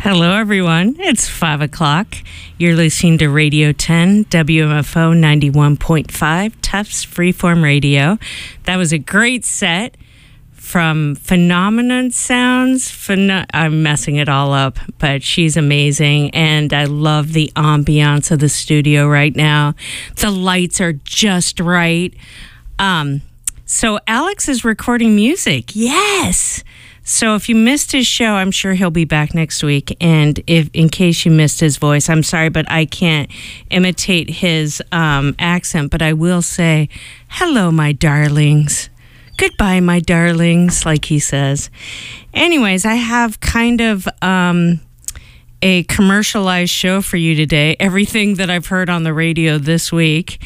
Hello, everyone. It's 5 o'clock. You're listening to Radio 10, WMFO 91.5, Tufts Freeform Radio. That was a great set from Phenomenon Sounds. I'm messing it all up, but she's amazing, and I love the ambiance of the studio right now. The lights are just right. So Alex is recording music. Yes! So if you missed his show, I'm sure he'll be back next week. And if, in case you missed his voice, I'm sorry, but I can't imitate his accent. But I will say, hello, my darlings. Goodbye, my darlings, like he says. Anyways, I have kind of a commercialized show for you today. Everything that I've heard on the radio this week.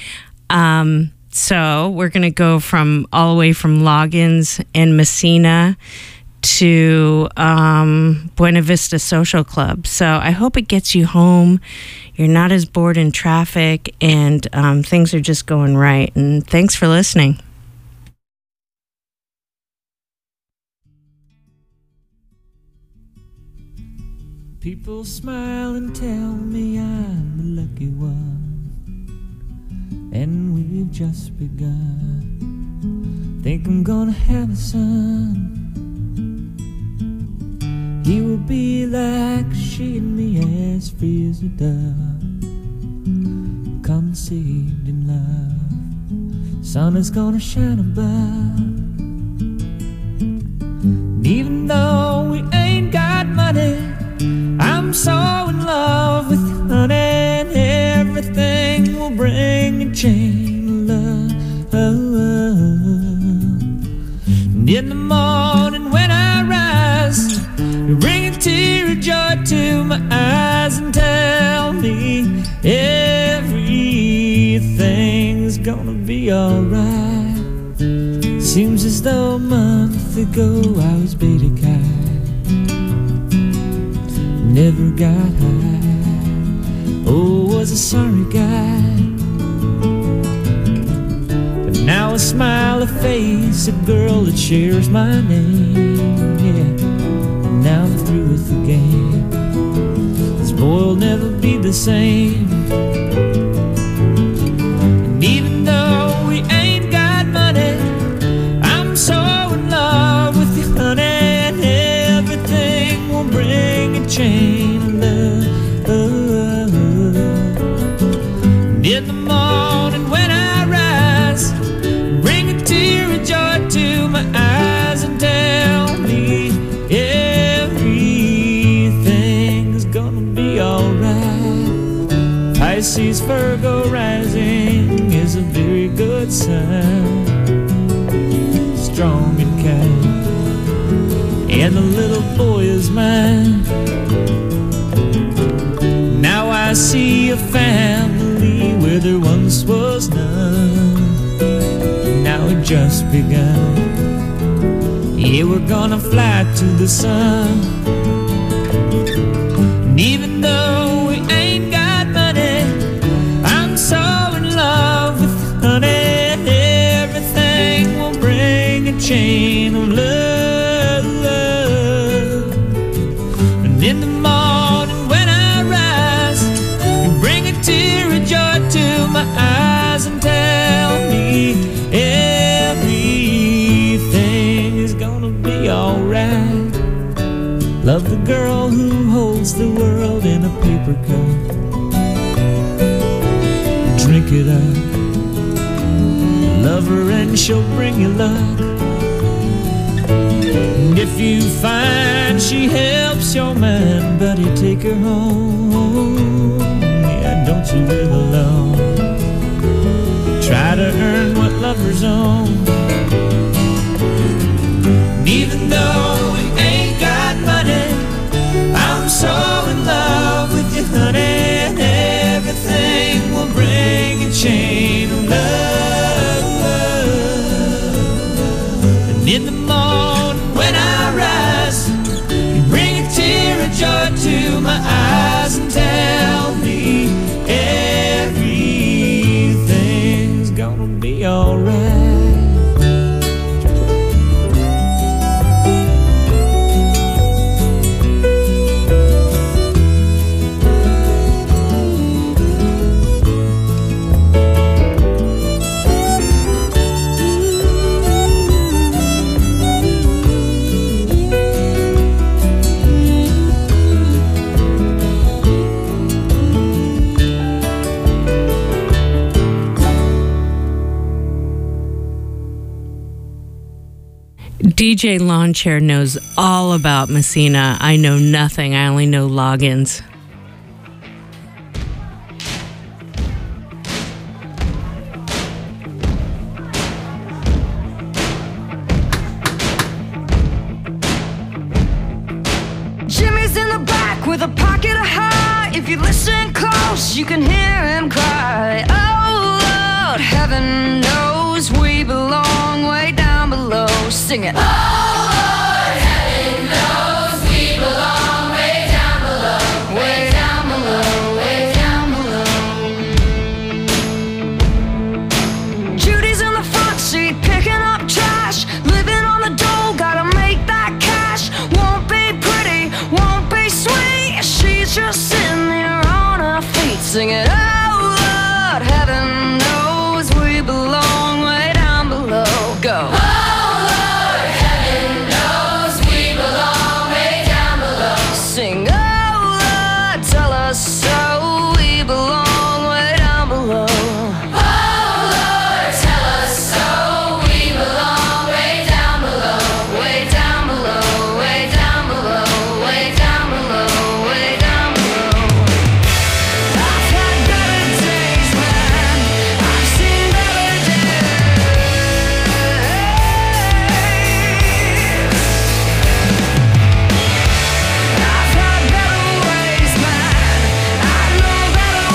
So we're going to go from all the way from Loggins and Messina to Buena Vista Social Club. So I hope it gets you home. You're not as bored in traffic, and things are just going right. And thanks for listening. People smile and tell me I'm the lucky one, and we've just begun. Think I'm gonna have a son. He will be like she and me, as free as a dove, conceived in love. Sun is gonna shine above. And even though we ain't got money, I'm so in love with you, honey, and everything will bring a chain of love. And in the morning when I rise, you bring a tear of joy to my eyes and tell me everything's gonna be alright. Seems as though a month ago I was beta kite, never got high, oh, was a sorry guy. But now I smile, a face, a girl that shares my name, yeah. Now I'm through with the game. This boy will never be the same. And even though we ain't got money, I'm so in love with you, honey, and everything will bring a chain of love. And in the morning when I rise, bring a tear of joy to my eyes and tell me everything's gonna be alright. Pisces, Virgo rising is a very good sign. Strong and kind, and the little boy is mine. Now I see a family where there once was none. Now it just begun. Yeah, we're gonna fly to the sun. And even though we ain't got money, I'm so in love with you, honey, and everything will bring a chain of love. And in the morning when I rise, you bring a tear of joy to my eyes and tell me everything is gonna be alright. Love the girl who holds the world in a paper cup. Drink it up. Love her and she'll bring you luck. And if you find she helps your mind, buddy, take her home. Yeah, don't you live alone. Try to earn what lovers own. And even though we ain't got money, I'm so in love with you, honey, and everything will bring a chain of love. And in the morning when I rise, you bring a tear of joy to my eyes and tell me everything's gonna be alright. DJ Lawn Chair knows all about Messina. I know nothing. I only know logins. Jimmy's in the back with a pocket of high. If you listen close, you can hear him cry. Oh Lord, heaven knows we belong way down below. Sing it. Oh Lord, heaven knows we belong way down below. Way down below, way down below. Judy's in the front seat picking up trash. Living on the dole, gotta make that cash. Won't be pretty, won't be sweet. She's just sitting there on her feet singing. Oh Lord, heaven knows we belong way down below. Go. Oh Lord, heaven knows we belong way down below. Sing. Oh Lord, tell us so. We belong way down below. Oh Lord, tell us so. We belong way down below. Way down below. Way down below. Way down below. Way down below. I've had better days, man. I've seen better days. I've had better ways, man. I know better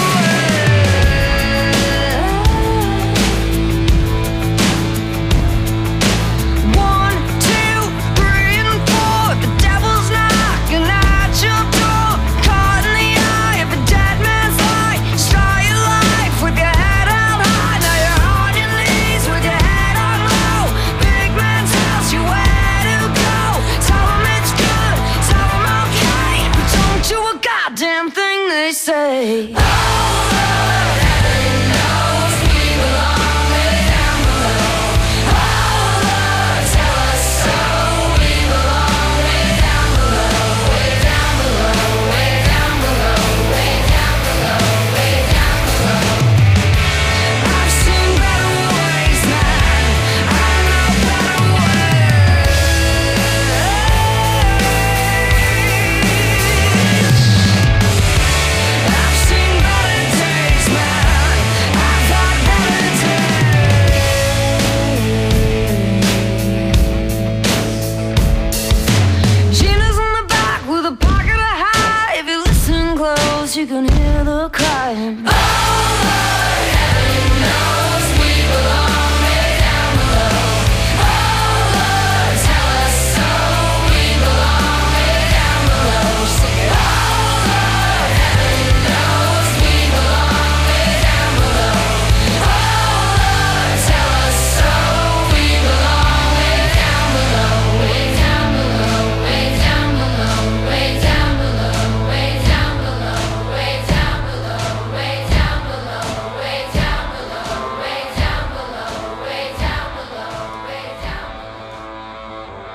ways. 1, 2, 3, and 4. The devil's knocking at your door. Caught in the eye of a dead man's lie. Start your life with your head held high. Now you're on your knees with your head on low. Big man tells you where to go. Tell him it's good, tell him okay. But don't do a goddamn thing they say. Oh Lord, heaven knows we belong way down below. Oh Lord, tell us so. We belong way down below. Way down below. Way down below. Way down below. Way down below. I've seen better ways, man. I know better ways. I've seen better days, man. I've had better days. Gina's on the back with a pocket of high. If you listen close, you can hear the crying. Oh Lord, heaven knows we belong way down below. Oh Lord, tell us so. We belong way down below. Sing it. Oh Lord, heaven knows we belong way down below. Oh Lord, tell us so. We belong way down below. Way down below. Way down below. Way down below. Way down below. Way down below. Way down below. Way down below. Way down below. Way down below. Way down below.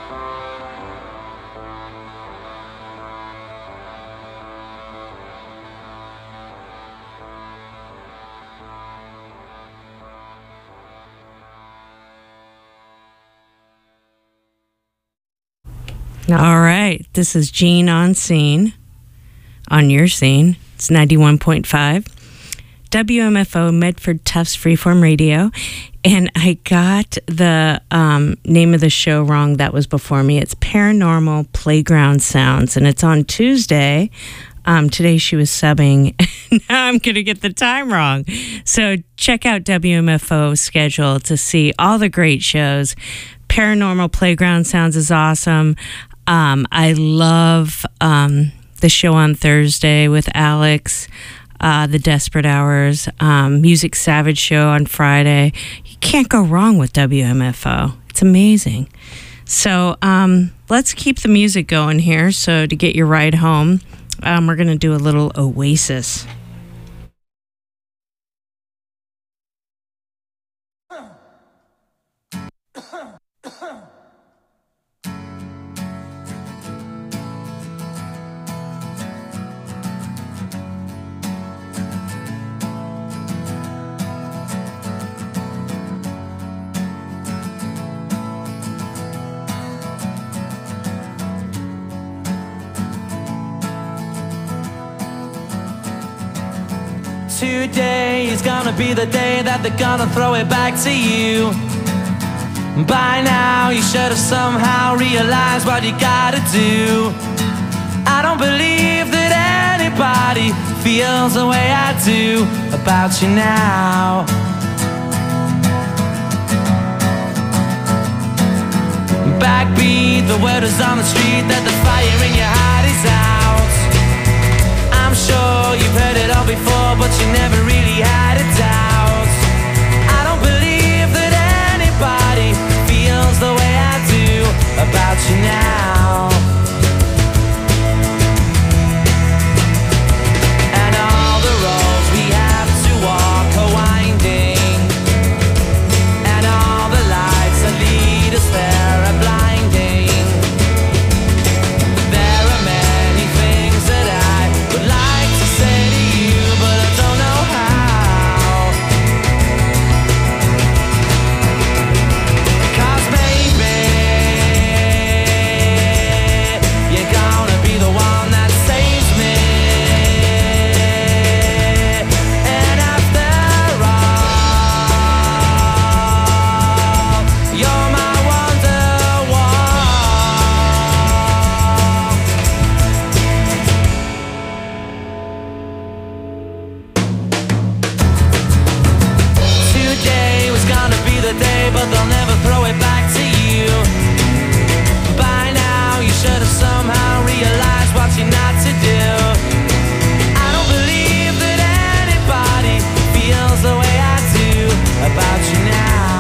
All right. This is Gene on scene. On your scene. It's 91.5. WMFO Medford Tufts Freeform Radio. And I got the name of the show wrong that was before me. It's Paranormal Playground Sounds. And it's on Tuesday. Today she was subbing. Now I'm going to get the time wrong. So check out WMFO's schedule to see all the great shows. Paranormal Playground Sounds is awesome. I love the show on Thursday with Alex, The Desperate Hours, Music Savage show on Friday. You can't go wrong with WMFO. It's amazing. So let's keep the music going here. So to get your ride home, we're going to do a little Oasis. Today is gonna be the day that they're gonna throw it back to you. By now you should have somehow realized what you gotta do. I don't believe that anybody feels the way I do about you now. Backbeat, the word is on the street that the fire in your heart is out. I'm sure you've heard it all before, but you never really had a doubt. I don't believe that anybody feels the way I do about you now. And all the roads we have to walk are winding, and all the lights that lead us there are blinding. There are many things that I would like to say to you, but I don't know how. Because maybe you're gonna be the one that saves me. And after all, you're my Wonderwall. Today was gonna be the day, but they'll never throw it back to you. By now you should have somehow realized what you're not to do. I don't believe that anybody feels the way I do about you now.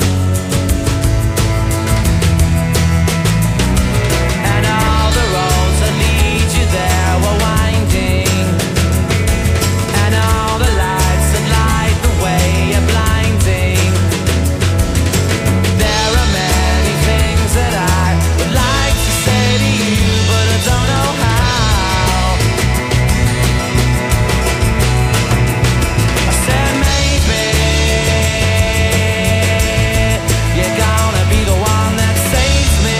And all the roads that lead you there were winding, and all the lights that light the way are blinding. There are many things that I would like to say to you, but I don't know how. I said maybe you're gonna be the one that saves me.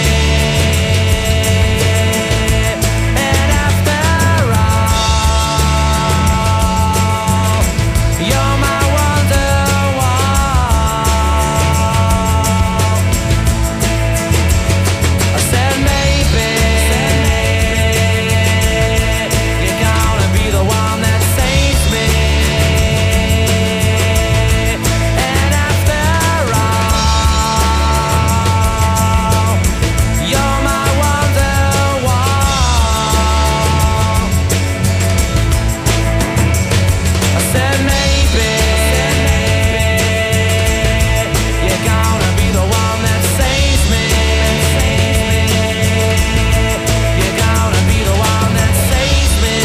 And after all, you're my Wonderwall. I said maybe you're gonna be the one that saves me. And after all, you're my Wonderwall. I said maybe you're gonna be the one that saves me. You're gonna be the one that saves me.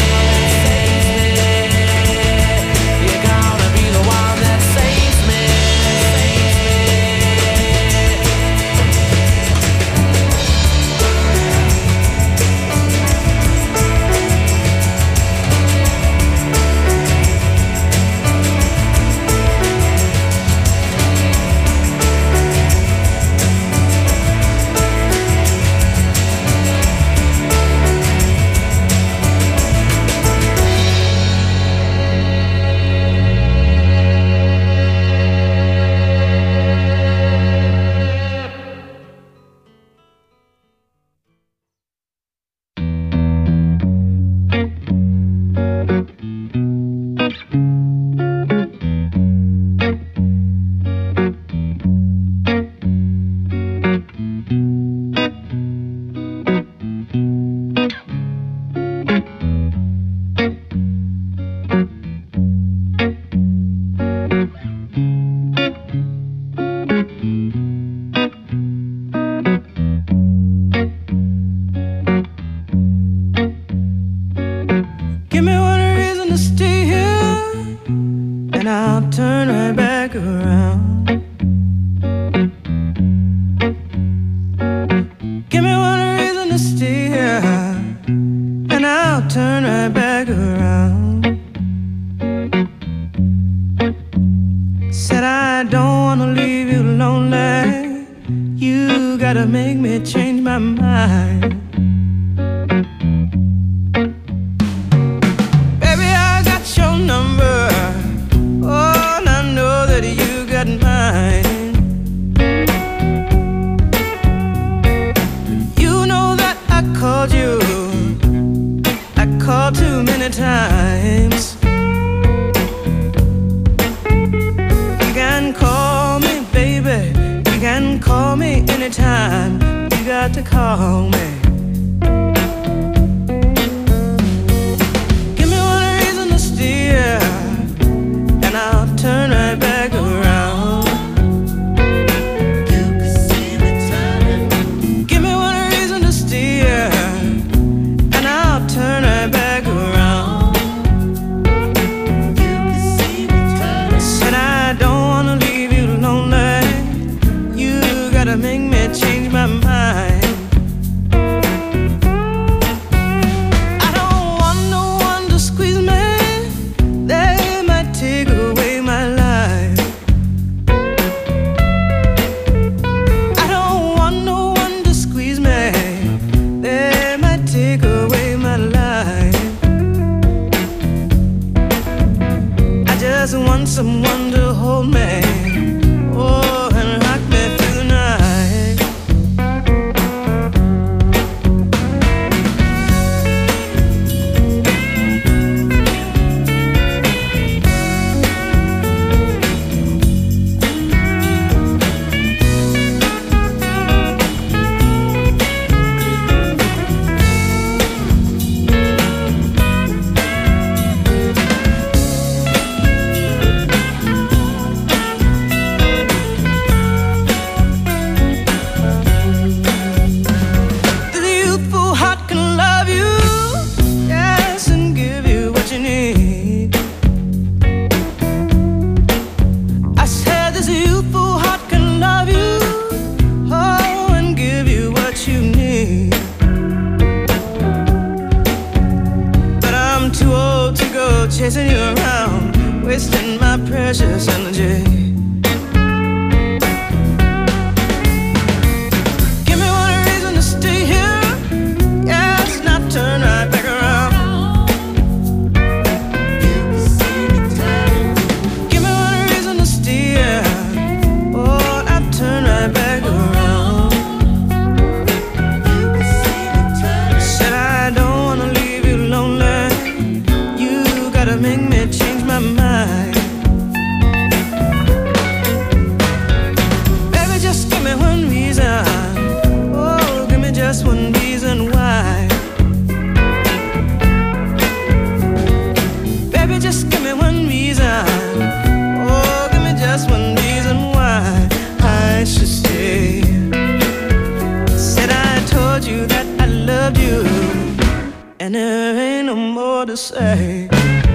You're gonna be the one that saves me. Give me one reason to stay here, and I'll turn right back around. Give me one reason to stay here, and I'll turn right back around. Said I don't wanna leave you lonely. You gotta make me change my mind. Baby, I got your number. anytime you got to call me. Give me one reason to steer, and I'll turn right back around. You can see me turning. Give me one reason to steer, and I'll turn right back around. You can see me turning. Said I don't wanna leave you lonely. You gotta make me change my mind. I don't want no one to squeeze me. They might take away my life. I don't want no one to squeeze me. They might take away my life. I just want someone to hold me. Oh, and rock me through the night. The youthful heart can love you, yes, and give you what you need. I said this youthful heart can love you, oh, and give you what you need. But I'm too old to go chasing you around, wasting my precious energy. Give me one reason to stay here, yes, and I'll turn right back around. Give me one reason to stay here, oh, and I'll turn right back around. Said I don't wanna leave you lonely. You gotta make me change my mind. Baby, just give me one reason. Oh, give me just one reason why. Baby, just give me one reason. Oh, give me just one reason why I should stay. Said I told you that I loved you, and there ain't no more to say.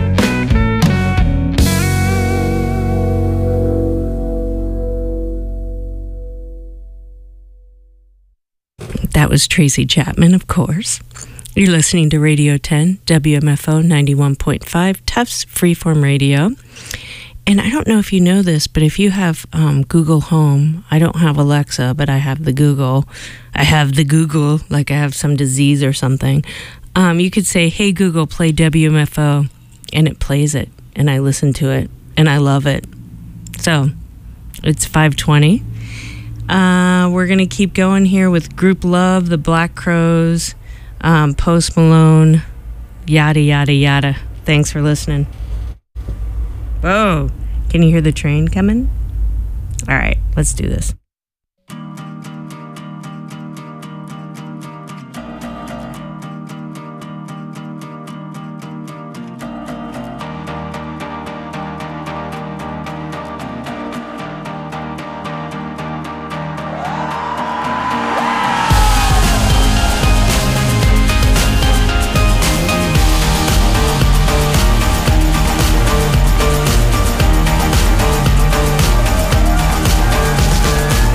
That was Tracy Chapman, of course. You're listening to Radio 10, WMFO 91.5, Tufts Freeform Radio. And I don't know if you know this, but if you have Google Home, I don't have Alexa, but I have the Google. I have the Google, like I have some disease or something. You could say, hey, Google, play WMFO, and it plays it, and I listen to it, and I love it. So, it's 5:20. We're going to keep going here with Group Love, the Black Crowes, Post Malone, yada, yada, yada. Thanks for listening. Whoa, can you hear the train coming? All right, let's do this. Give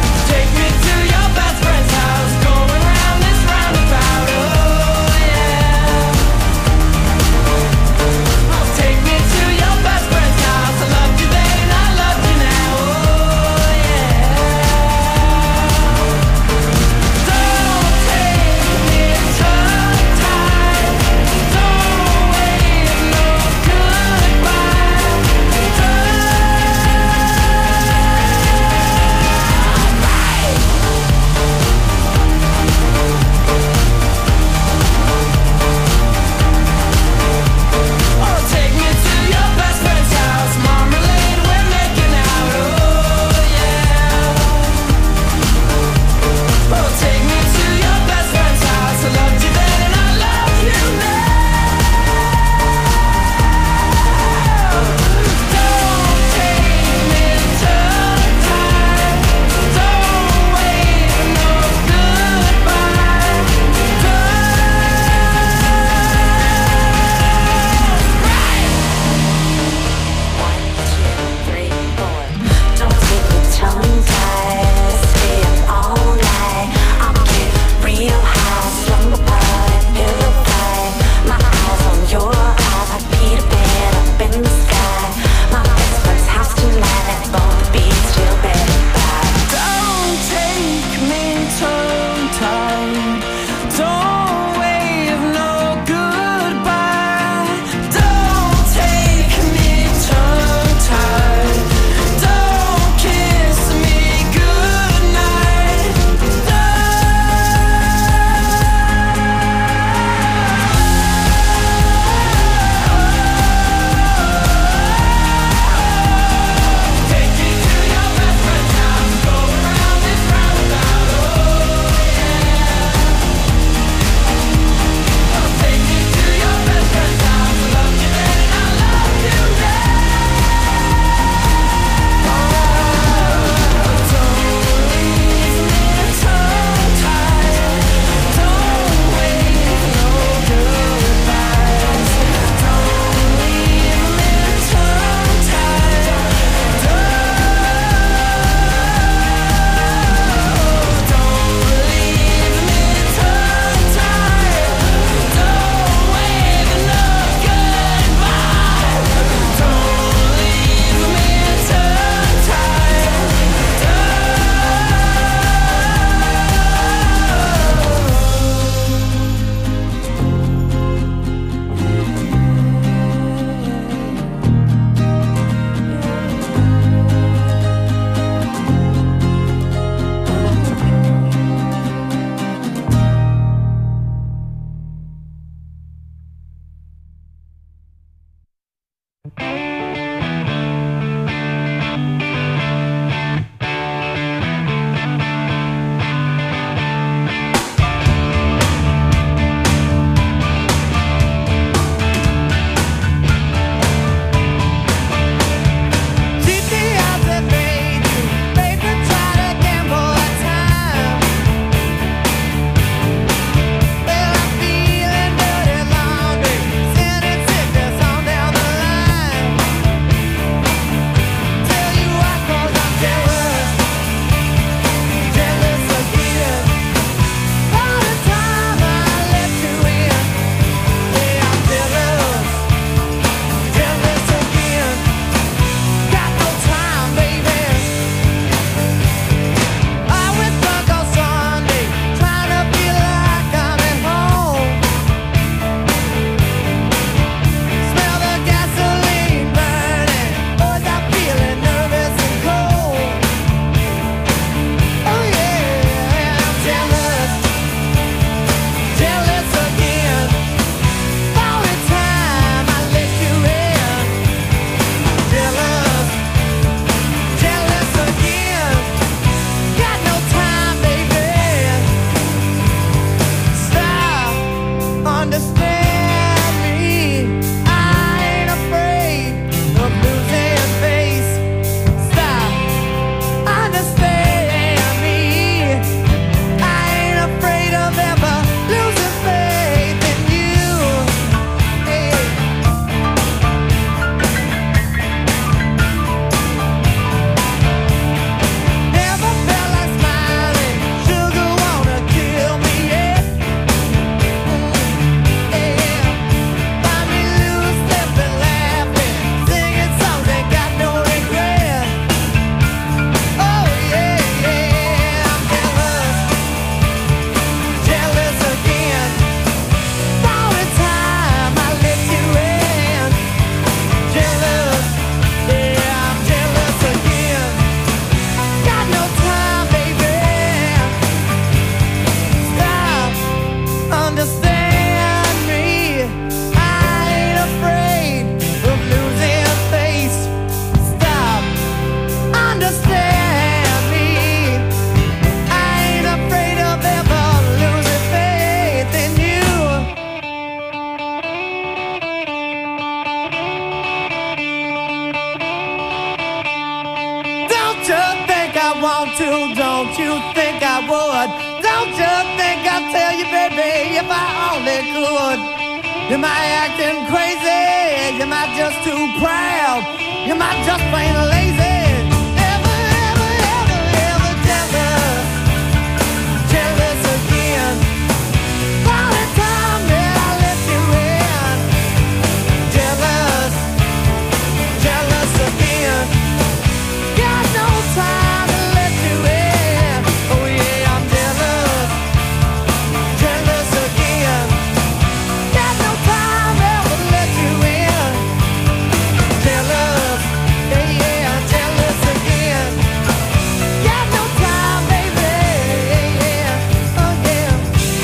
would. Don't you think I'd tell you, baby, if I only could. You might acting crazy, you might just too proud, you might just plain lazy. Ever, ever, ever, ever jealous, jealous again. Only time that I let you in. Jealous, jealous again. Got no time to let you in. Oh yeah, I'm jealous, jealous again. Got no time ever to let you in. Jealous, yeah, yeah, jealous again. Got no time, baby, yeah, yeah, oh yeah.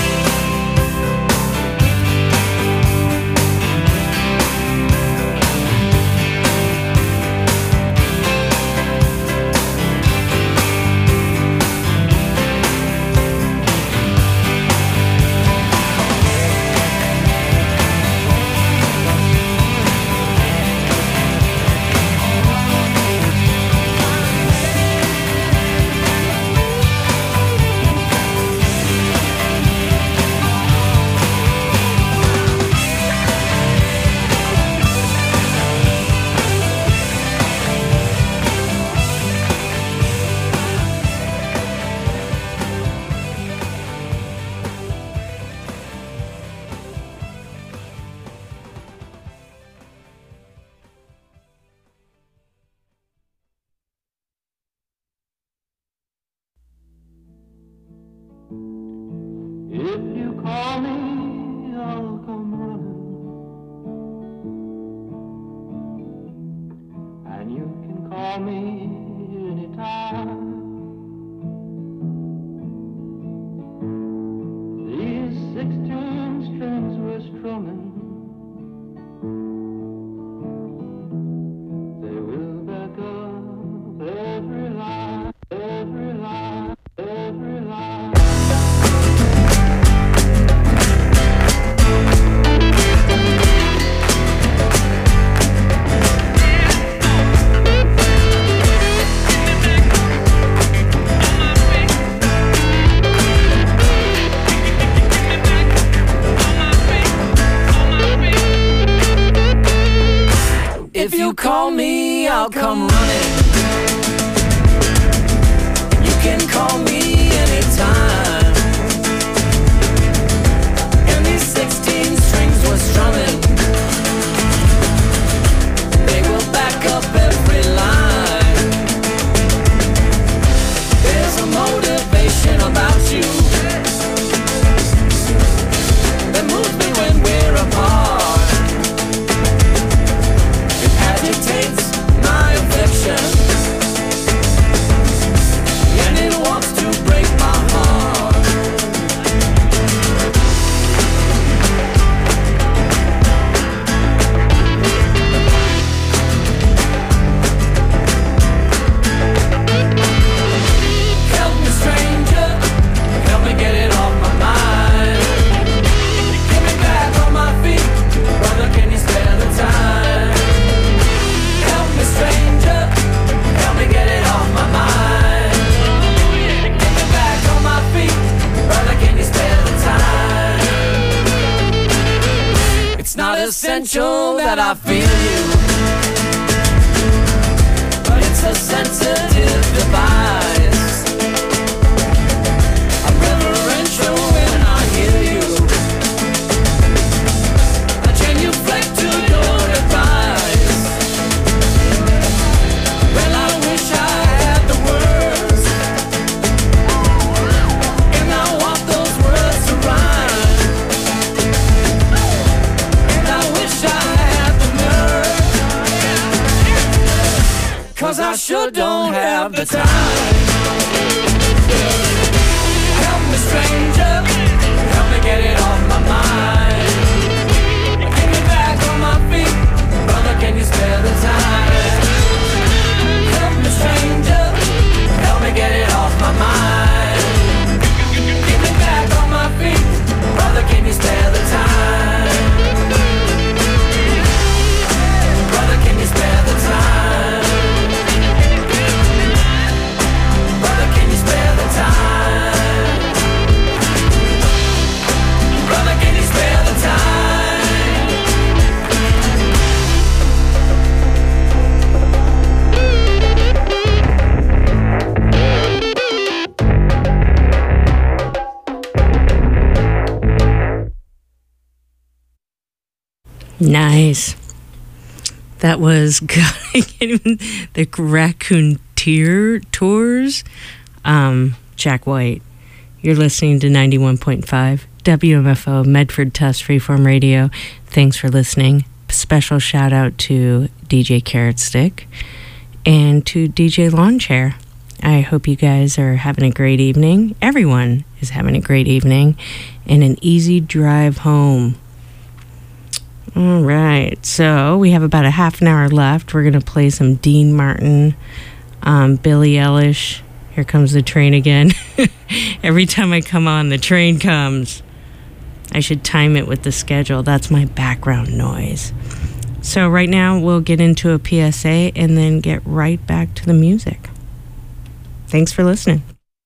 If you call me, I'll come running. And you can call me anytime. These 16 strings we're strumming, they will back up every line, every line, every line. If you call me, I'll come running. You can call me anytime. And these 16 strings we're strumming, they will back up every line. There's a motivation about you that moves me when we're apart. Agitates my affection, and it wants to break my heart. Help me, stranger, help me get it off my mind. Get me back on my feet, brother, can you spare the time? Help me, stranger, help me get it off my mind. Get me back on my feet, brother, can you spare the time? It's not essential that I feel you, but it's a sensitive device. I'm reverential when I hear you, a genuflect to your advice. Well, I wish I had the words, and I want those words to rhyme. And I wish I had the nerve, 'cause I sure don't have the time. Help me, stranger, help me get it off my mind. Get me back on my feet, brother, can you spare the time? Help me, stranger, help me get it off my mind. Get me back on my feet, brother, can you spare the time? Brother, can you spare the time? Nice. That was the Raccoon Tours. Jack White. You're listening to 91.5 WMFO Medford Tufts Freeform Radio. Thanks for listening. Special shout out to DJ Carrot Stick and to DJ Lawn Chair. I hope you guys are having a great evening. Everyone is having a great evening and an easy drive home. All right, so we have about a half an hour left. We're going to play some Dean Martin, Billie Eilish. Here comes the train again. Every time I come on, the train comes. I should time it with the schedule. That's my background noise. So right now, we'll get into a PSA and then get right back to the music. Thanks for listening.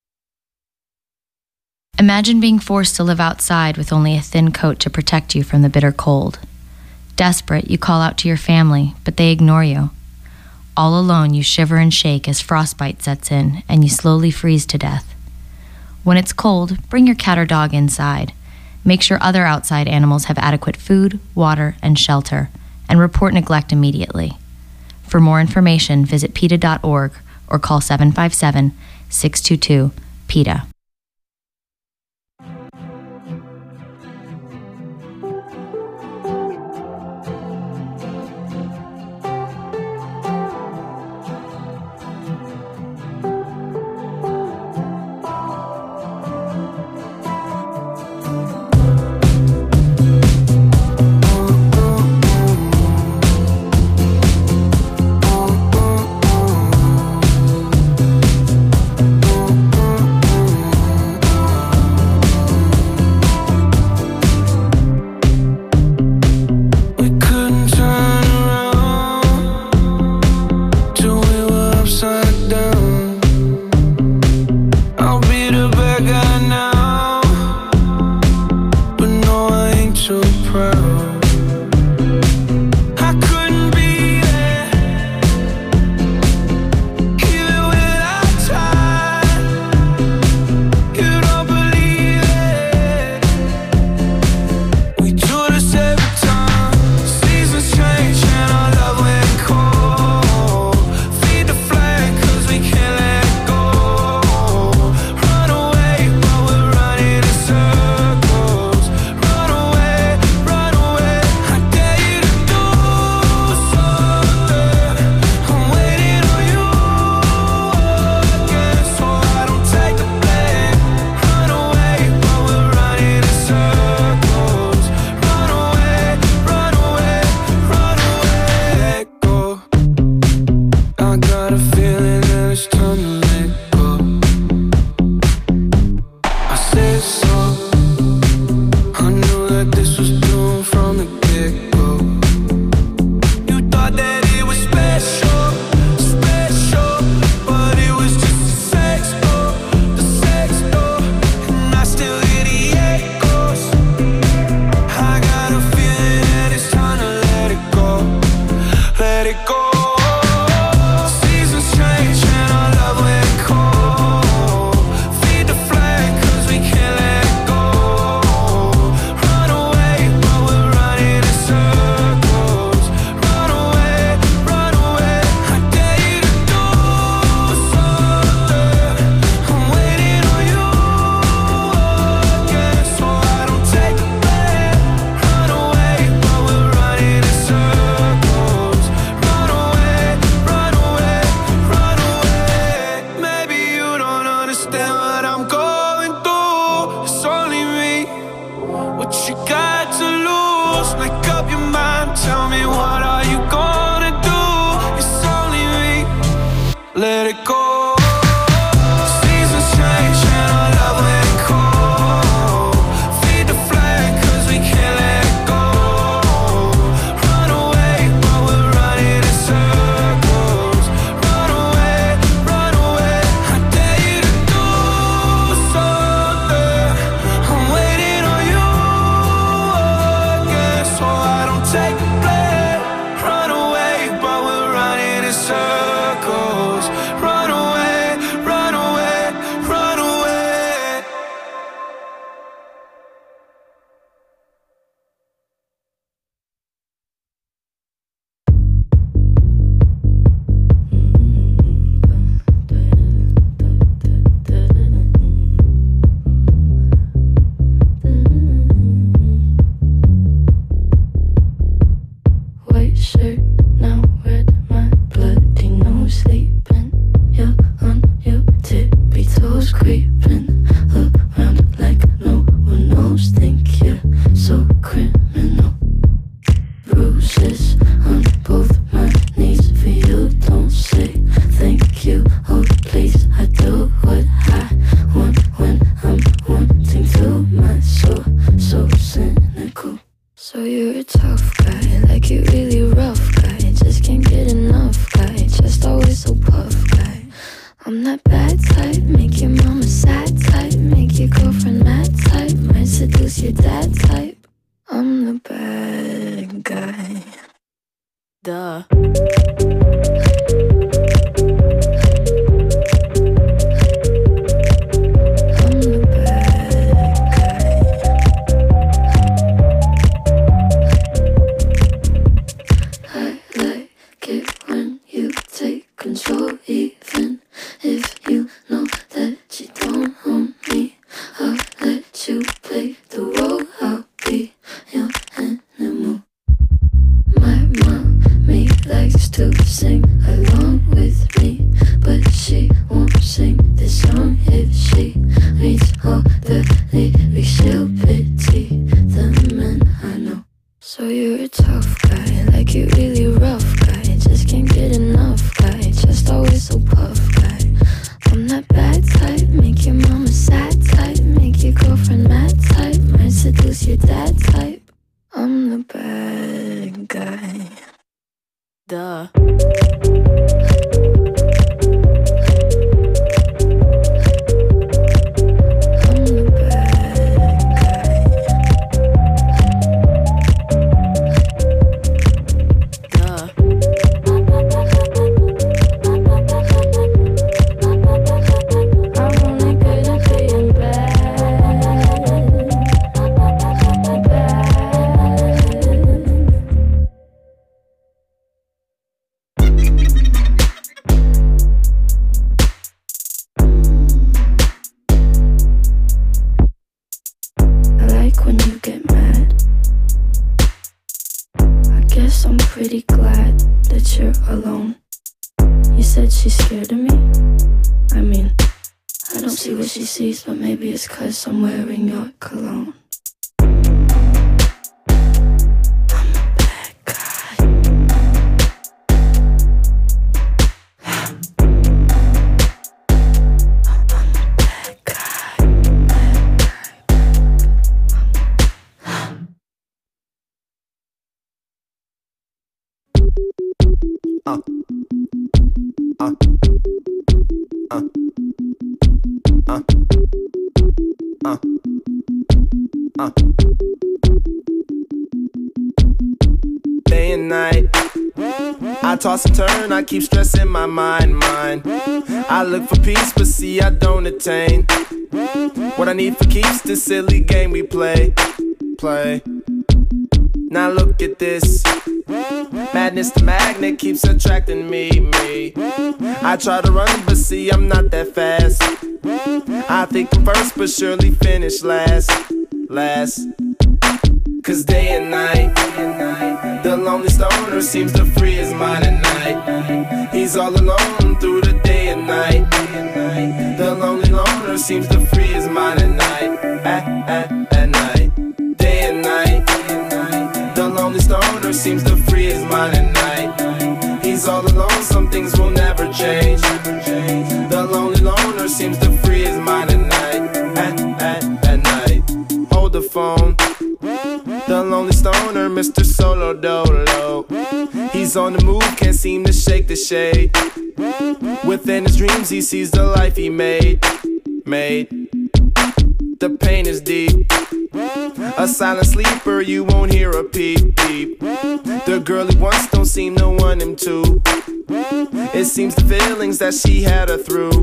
Imagine being forced to live outside with only a thin coat to protect you from the bitter cold. Desperate, you call out to your family, but they ignore you. All alone, you shiver and shake as frostbite sets in, and you slowly freeze to death. When it's cold, bring your cat or dog inside. Make sure other outside animals have adequate food, water, and shelter, and report neglect immediately. For more information, visit PETA.org or call 757-622-PETA. seduce your dad type. I'm the bad guy. Duh. Control, even if you know that you don't own me. I'll let you play the role. I'll be your animal. My mommy likes to sing along with me, but she won't sing this song if she reads all the lyrics. She'll pity the men I know. So you're a tough guy, like you're really rough guy. Just can't get enough guy. Just always so puff guy. I'm that bad type, make your mama sad type, make your girlfriend mad type, might seduce your dad type. I'm the bad guy. Duh. Pretty glad that you're alone. You said she's scared of me? I mean, I don't see what she sees, but maybe it's 'cause I'm wearing your cologne. Day and night, I toss and turn, I keep stressing my mind. I look for peace, but see I don't attain what I need for keeps this silly game we play. Now look at this, madness, the magnet keeps attracting me. I try to run, but see I'm not that fast. I think I'm first, but surely finish last. 'Cause day and night, the lonely stoner seems to free his mind at night. He's all alone through the day and night. The lonely loner seems to free his mind at night. At night, day and night. The lonely stoner seems to free his mind at night. He's all alone, some things will never change. The lonely loner seems to free his mind at night. At night, hold the phone. The lonely stoner, Mr. Solo Dolo. He's on the move, can't seem to shake the shade. Within his dreams, he sees the life he made. The pain is deep. A silent sleeper, you won't hear a peep. The girl he wants don't seem to want him to. It seems the feelings that she had her through.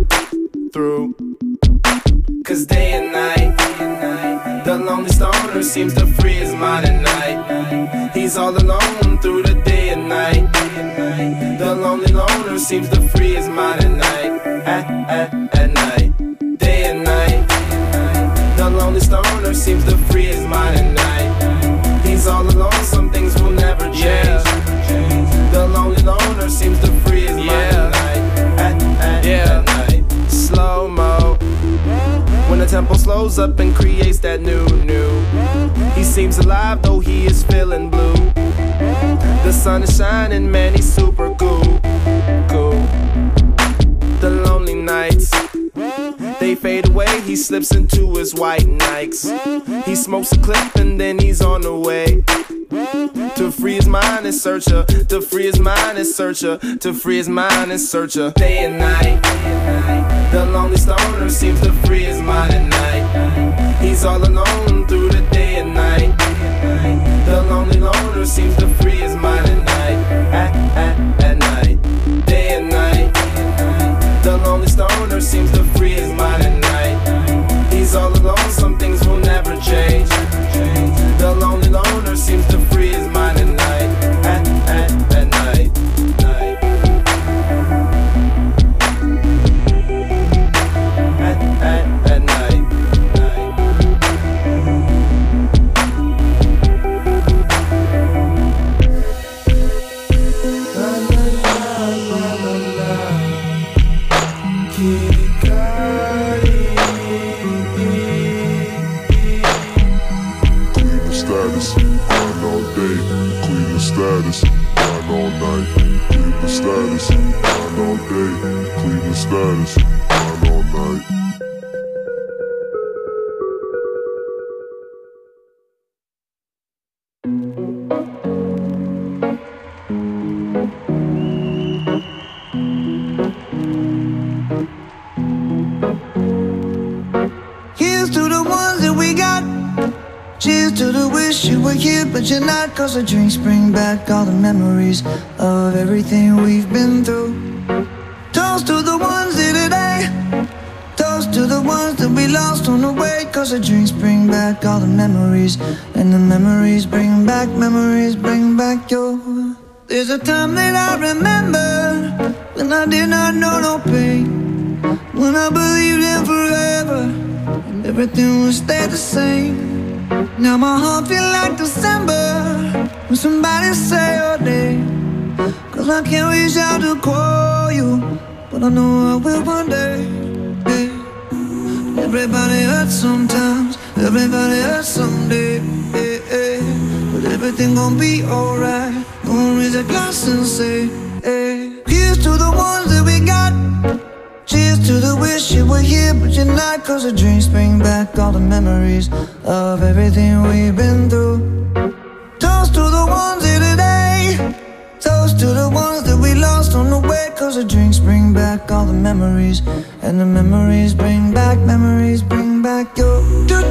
'Cause day and night, the lonely stoner seems to free his mind at night. He's all alone through the day and night. The lonely loner seems to free his mind at night. At night, day and night. The lonely stoner seems to free his mind at night. He's all alone, some things will never change. The lonely loner seems to free his mind at night. At night, slow-mo. When the tempo slows up and creates that new. He seems alive though he is feeling blue. The sun is shining, man, he's super cool. The lonely nights, they fade away, he slips into his white Nikes. He smokes a clip and then he's on the way. To free his mind and search her, to free his mind and search her, to free his mind and search her. Day and night, the lonely stoner seems to free his mind at night. He's all alone through the day all alone, some things will never change. The lonely loner seems to free his mind at night, at night, night. At night, night. La la la la la la. Kitty status, grind all day, clean the status, grind all night, clean the status, grind all day, clean the status, grind all night. Here's to the ones that we got. Cheers to the wish you were here, but you're not. Cause the drinks bring back all the memories of everything we've been through. Toast to the ones here today. Toast to the ones that we lost on the way. Cause the drinks bring back all the memories, and the memories bring back your. There's a time that I remember when I did not know no pain, when I believed in forever and everything would stay the same. Now my heart feel like December when somebody say your name. Cause I can't reach out to call you, but I know I will one day. Hey. Everybody hurts sometimes, everybody hurts someday. Hey, hey. But everything gon' be alright. Gonna raise a glass and say, hey. Here's to the ones that we got. Cheers to the wish you were here, but you're not. Cause the drinks bring back all the memories of everything we've been through. Toast to the ones here today. Toast to the ones that we lost on the way. Cause the drinks bring back all the memories, and the memories bring back your.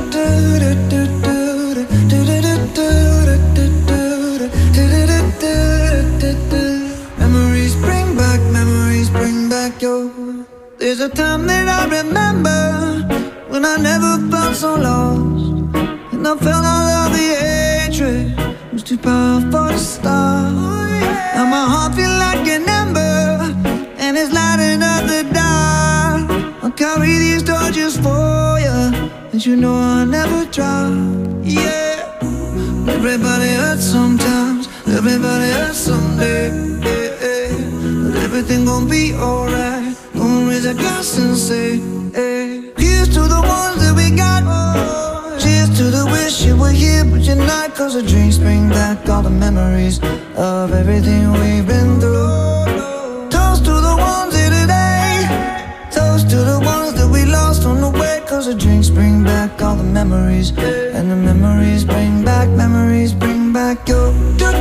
Memories bring back your. There's a time that I remember when I never felt so lost, and I felt all of the hatred was too powerful to stop. Now my heart feel like an ember, and it's lighting up the dark. I'll carry these torches for you, and you know I'll never drop. Yeah, everybody hurts sometimes, everybody hurts someday. Yeah, yeah. But everything gon' be alright. Gonna raise a glass and say, hey. Here's to the ones that we got. Cheers to the wish you were here, but you're not. Cause the drinks bring back all the memories of everything we've been through. Toast to the ones here today. Toast to the ones that we lost on the way. Cause the drinks bring back all the memories, and the memories bring back your.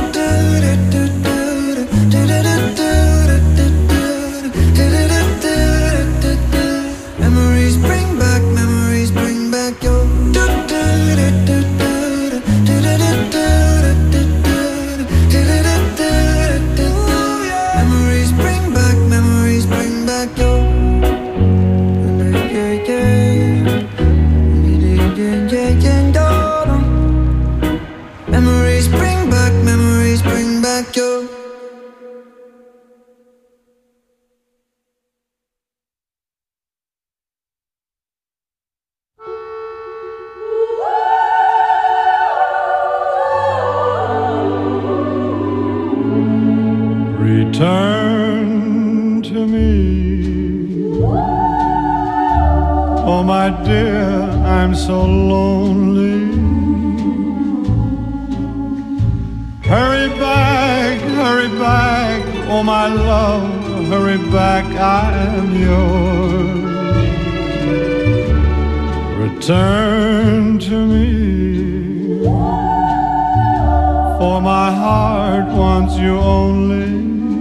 Memories bring back your. Memories bring back your. Memories bring back your. Return to me, oh my dear, I'm so lonely. Hurry back, oh my love, hurry back, I am yours. Return to me, for my heart wants you only.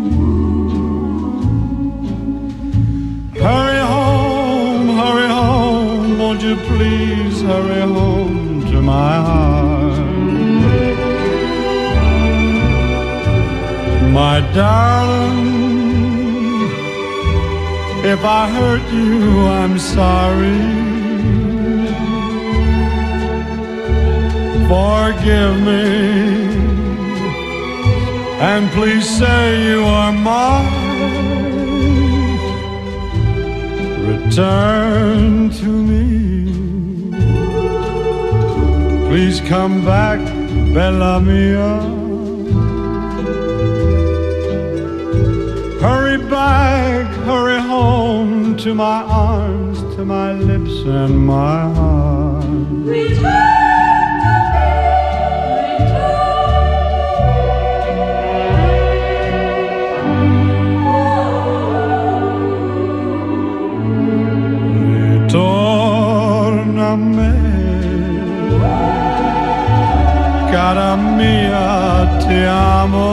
Hurry home, won't you please hurry home to my heart. My darling, if I hurt you, I'm sorry. forgive me, and please say you are mine. Return to me. Please come back, Bella Mia. Hurry back, hurry home to my arms, to my lips and my heart. Return Torname, cara mia, ti amo.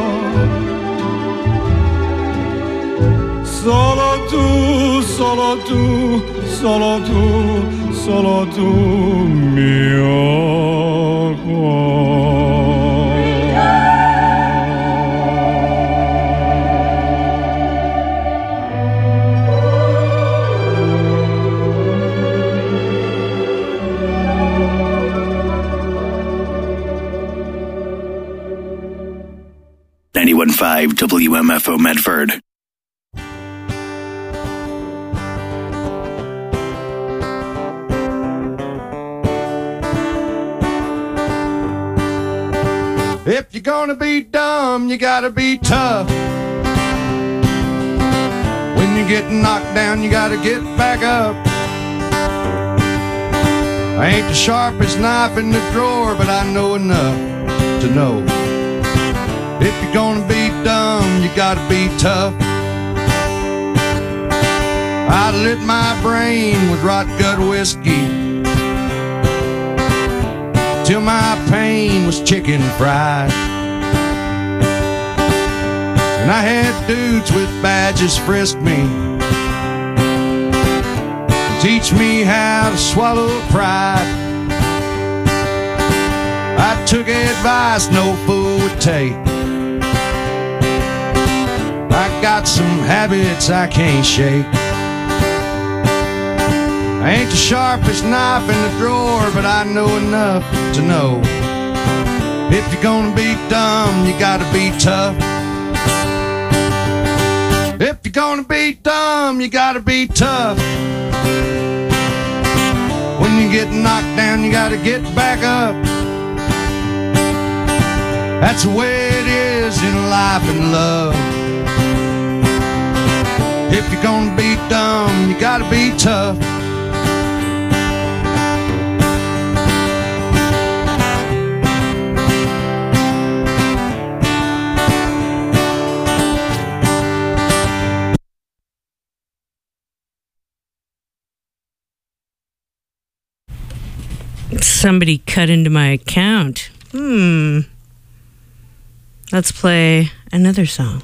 Solo tu, solo tu, solo tu, solo tu, mio cuore. 91.5 WMFO Medford. If you're gonna be dumb, you gotta be tough. When you get knocked down, you gotta get back up. I ain't the sharpest knife in the drawer, but I know enough to know. If you're gonna be dumb, you gotta be tough. I lit my brain with rot gut whiskey till my pain was chicken fried. And I had dudes with badges frisk me, teach me how to swallow pride. I took advice no fool would take. I got some habits I can't shake. I ain't the sharpest knife in the drawer, but I know enough to know. If you're gonna be dumb, you gotta be tough. If you're gonna be dumb, you gotta be tough. When you get knocked down, you gotta get back up. That's the way it is in life and love. If you're gonna be dumb, you gotta be tough. Somebody cut into my account. Let's play another song.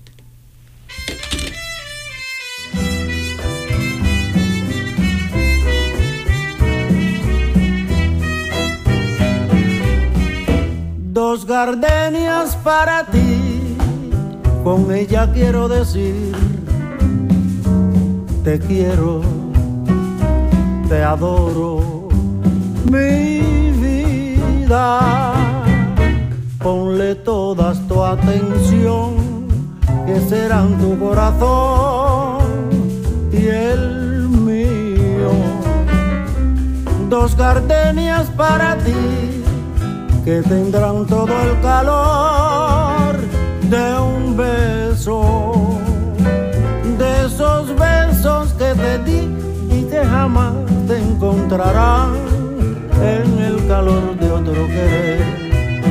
Dos gardenias para ti, con ella quiero decir, te quiero, te adoro, mi vida. Ponle todas tu atención, que serán tu corazón y el mío. Dos gardenias para ti, que tendrán todo el calor de un beso, de esos besos que te di y que jamás te encontrarán en el calor de otro querer.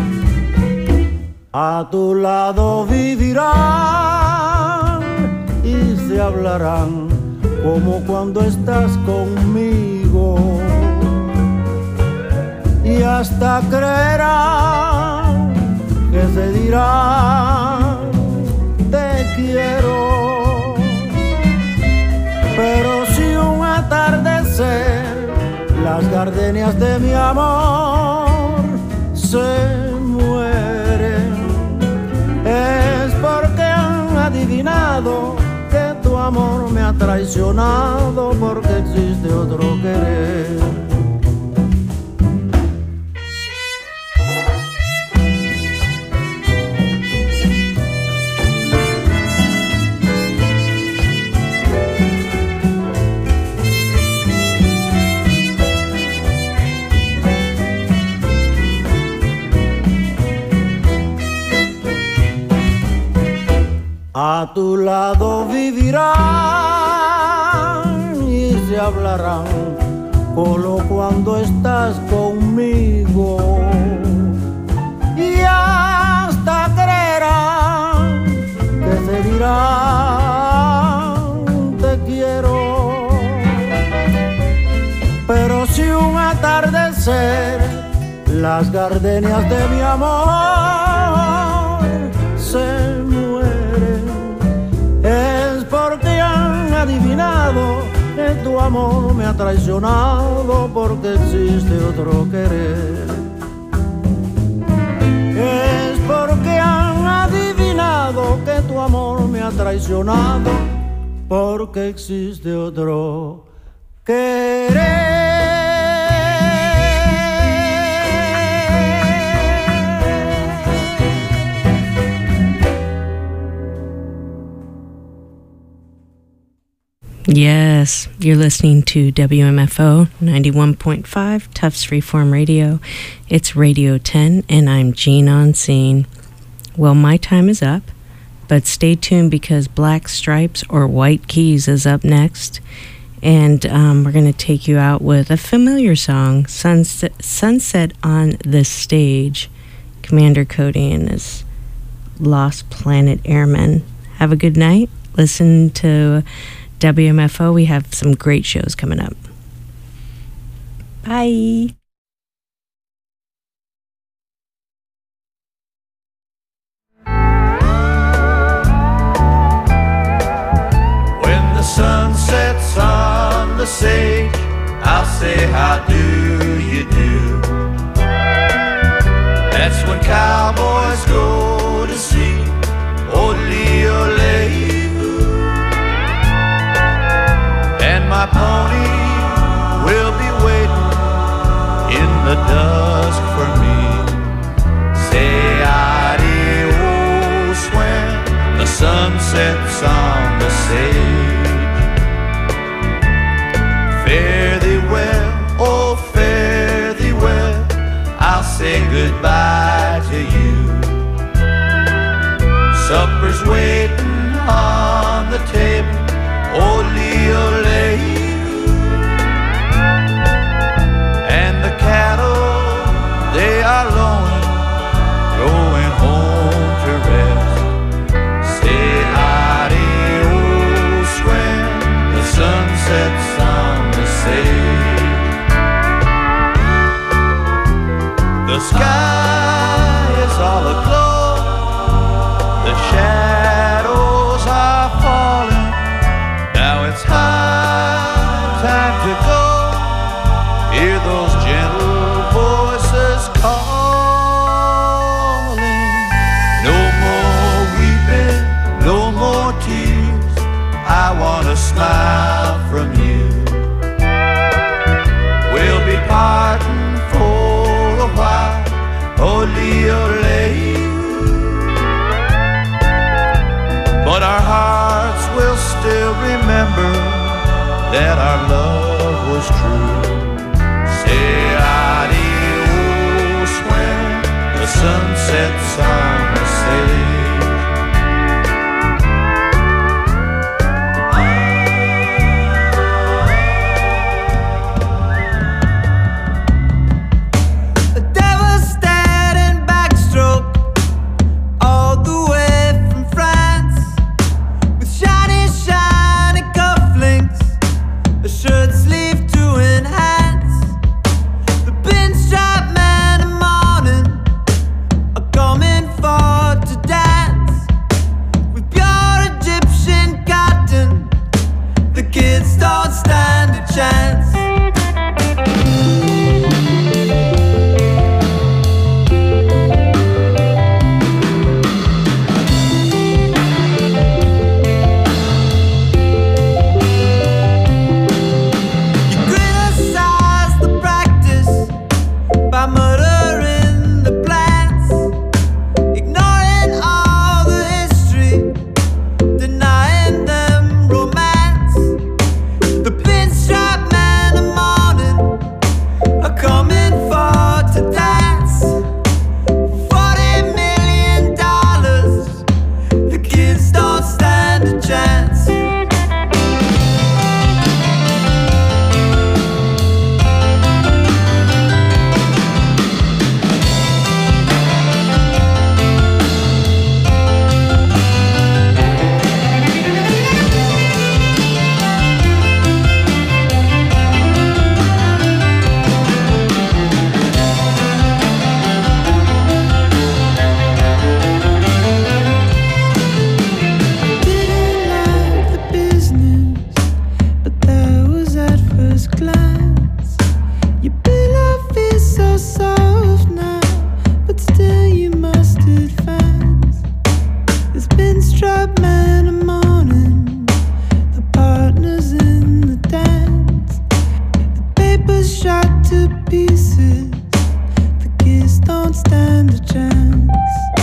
A tu lado vivirán y se hablarán como cuando estás conmigo. Y hasta creerán que se dirán te quiero. Pero si un atardecer las gardenias de mi amor se mueren, es porque han adivinado que tu amor me ha traicionado, porque existe otro querer. a tu lado vivirán y se hablarán solo cuando estás conmigo. Y hasta creerán que se dirán te quiero. Pero si un atardecer las gardenias de mi amor se mueren, es porque han adivinado que tu amor me ha traicionado, porque existe otro querer. Es porque han adivinado que tu amor me ha traicionado, porque existe otro querer. Yes, you're listening to WMFO 91.5 Tufts Freeform Radio. It's Radio 10, and I'm Jean on Scene. Well, my time is up, but stay tuned because Black Stripes or White Keys is up next. And we're going to take you out with a familiar song, Sunset on the Stage. Commander Cody and his Lost Planet Airmen. Have a good night. Listen to WMFO. We have some great shows coming up. Bye. When the sun sets on the stage, I'll say, how do you do? That's when cowboys go to see Ole-Ole. And my pony will be waiting in the dusk for me. Say adios when the sun sets on the stage. Fare thee well, oh fare thee well, I'll say goodbye to you. Supper's waiting on the table, Ole-Ole. And the cattle, they are lowing, going home to rest. Say adios when the sun sets on the stage. The sky is all aglow, the shadows are falling. Now it's high time to go. Hear those gentle voices calling. No more weeping, no more tears. I want a smile from you. We'll be parting for a while, Ole-Ole. But our hearts will still remember that our love was true. Say adios when the sun sets on the stage. A devastating backstroke all the way from France, with shiny, shiny cufflinks, a shirt sleeve 2 1/2. kisses. The kiss don't stand a chance.